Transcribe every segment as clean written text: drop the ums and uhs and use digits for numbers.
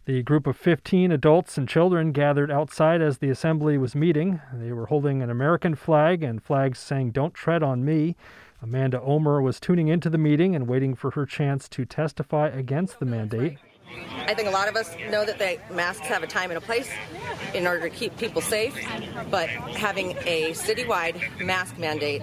The group of 15 adults and children gathered outside as the assembly was meeting. They were holding an American flag and flags saying, "Don't tread on me." Amanda Omer was tuning into the meeting and waiting for her chance to testify against the mandate. I think a lot of us know that the masks have a time and a place in order to keep people safe, but having a citywide mask mandate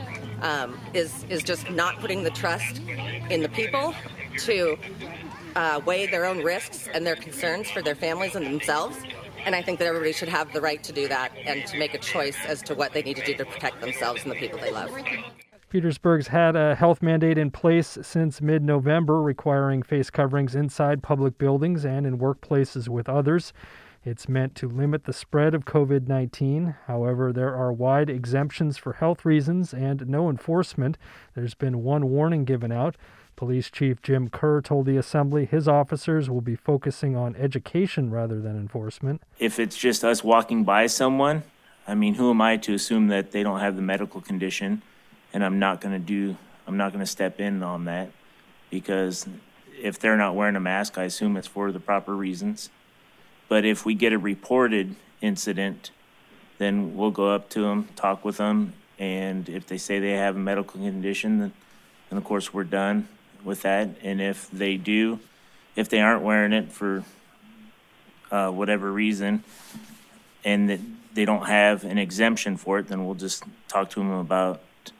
is just not putting the trust in the people to weigh their own risks and their concerns for their families and themselves. And I think that everybody should have the right to do that and to make a choice as to what they need to do to protect themselves and the people they love. Petersburg's had a health mandate in place since mid-November, requiring face coverings inside public buildings and in workplaces with others. It's meant to limit the spread of COVID-19. However, there are wide exemptions for health reasons and no enforcement. There's been one warning given out. Police Chief Jim Kerr told the Assembly his officers will be focusing on education rather than enforcement. If it's just us walking by someone, who am I to assume that they don't have the medical condition? And I'm not going to step in on that, because if they're not wearing a mask, I assume it's for the proper reasons. But if we get a reported incident, then we'll go up to them, talk with them, and if they say they have a medical condition, then of course we're done with that. And if they aren't wearing it for whatever reason, and that they don't have an exemption for it, then we'll just talk to them about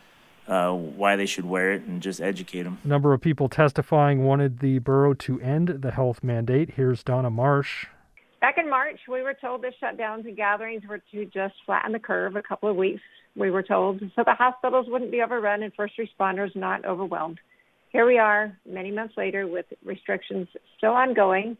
why they should wear it and just educate them. A number of people testifying wanted the borough to end the health mandate. Here's Donna Marsh. Back in March, we were told the shutdowns and gatherings were to just flatten the curve a couple of weeks, we were told, so the hospitals wouldn't be overrun and first responders not overwhelmed. Here we are, many months later, with restrictions still ongoing,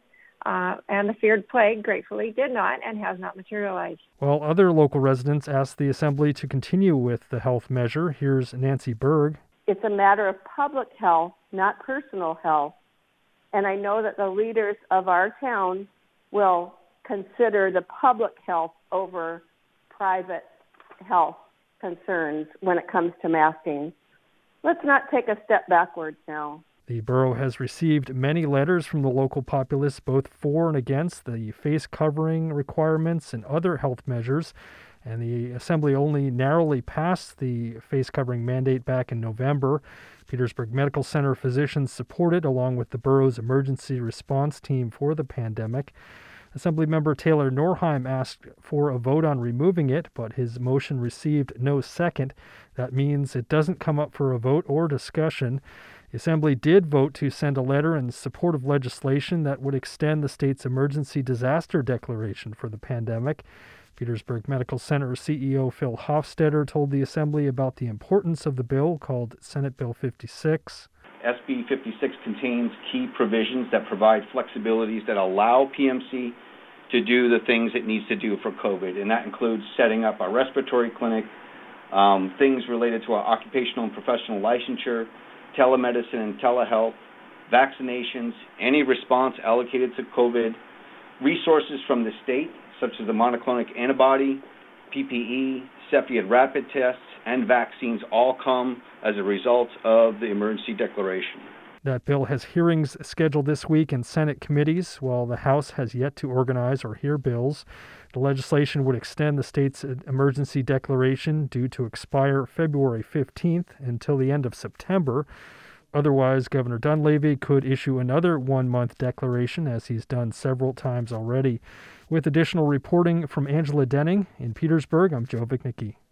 and the feared plague, gratefully, did not and has not materialized. Well, other local residents asked the Assembly to continue with the health measure. Here's Nancy Berg. It's a matter of public health, not personal health. And I know that the leaders of our town will consider the public health over private health concerns when it comes to masking. Let's not take a step backwards now. The borough has received many letters from the local populace, both for and against the face covering requirements and other health measures. And the Assembly only narrowly passed the face covering mandate back in November. Petersburg Medical Center physicians supported, along with the borough's emergency response team for the pandemic. Assemblymember Taylor Norheim asked for a vote on removing it, but his motion received no second. That means it doesn't come up for a vote or discussion. The Assembly did vote to send a letter in support of legislation that would extend the state's emergency disaster declaration for the pandemic. Petersburg Medical Center CEO Phil Hofstetter told the Assembly about the importance of the bill, called Senate Bill 56. SB 56 contains key provisions that provide flexibilities that allow PMC to do the things it needs to do for COVID, and that includes setting up a respiratory clinic, things related to our occupational and professional licensure, telemedicine and telehealth, vaccinations, any response allocated to COVID, resources from the state, such as the monoclonal antibody, PPE, Cepheid rapid tests, and vaccines all come as a result of the emergency declaration. That bill has hearings scheduled this week in Senate committees, while the House has yet to organize or hear bills. The legislation would extend the state's emergency declaration, due to expire February 15th, until the end of September. Otherwise, Governor Dunleavy could issue another one-month declaration, as he's done several times already. With additional reporting from Angela Denning in Petersburg, I'm Joe Vicnicki.